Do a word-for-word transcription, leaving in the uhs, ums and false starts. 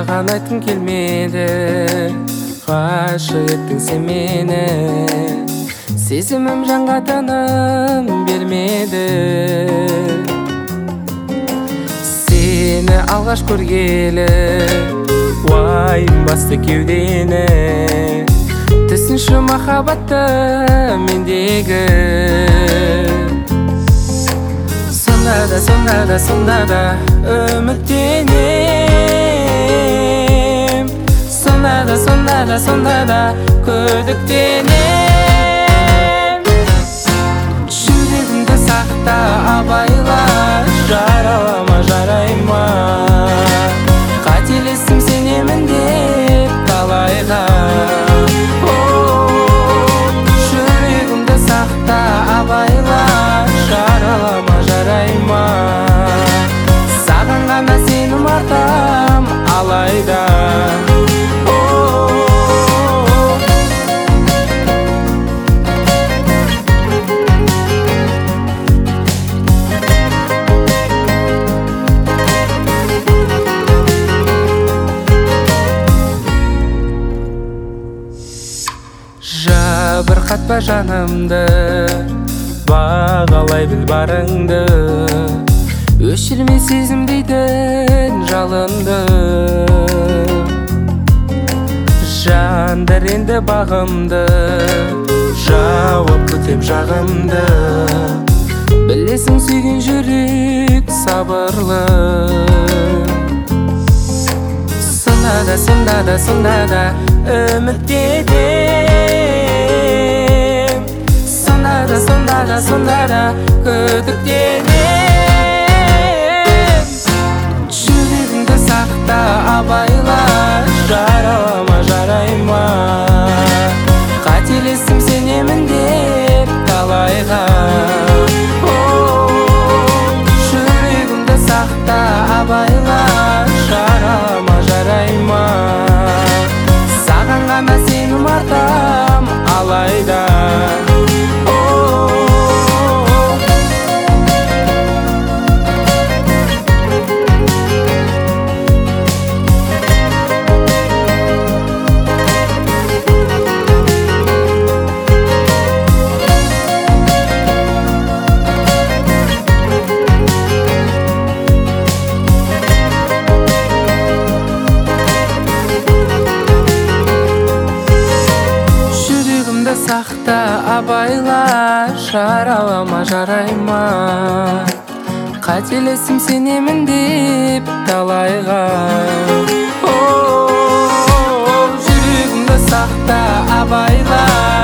саған айтқым келмеді, ғашық еттің сен мені, сезімім жанға тыным бермеді. Сені алғаш көргелі уайым басты кеудені, түсінші махаббатты мендегі. Сонда да, сонда да, сонда да үміттенем, сонда да, сонда да, сонда да күдіктенем. Жүрегімді сақта, абайла, жаралама, жарай ма? Қателестім, сенемін деп талайға. Жүрегімді сақта, абайла, жаралама, жарай ма? Саған ғана сенім артам алайда. Жабырқатпа жанымды, бағалай біл барыңды, өшірме сезімдейтін жалынды. Жандар енді бағымды, жауап күтем жағымды, білесің сүйген жүрек сабырлы. Сонда да, сонда да, сонда да үміттенем, сонда да, сонда да, сонда да күдіктенем. Жүрегіңді сақта, абайла, жаралама, жарай ма? Қателестім, сенемін деп талайға. Жүрегіңді сақта, абайла, жаралама, жарай ма? Саған ғана сенім артам алайда. Сақта, абайла, жаралама, жарай ма? Қателестім, сенемін деп талайға. Жүрегімді сақта, абайла,